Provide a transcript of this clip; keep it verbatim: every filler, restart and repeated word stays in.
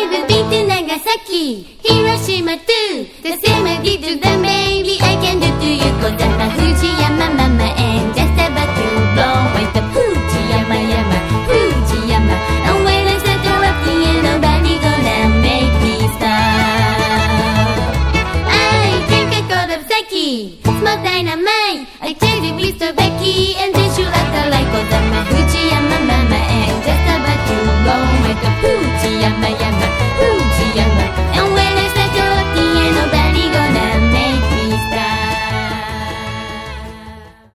Never been to Nagasaki, Hiroshima too. The same I did to them, baby, I can do to you. Cause I'm a Fujiyama mama and just about to blow away the Fujiyama yama, Fujiyama. And when I start erupting, ain't nobody gonna make me stop. I drink a quart of sake, smoke dynamite. I tell you please to Becky and then shoot at the light. Cause I'm a Fujiyama mama and just about to blow away the Fujiyama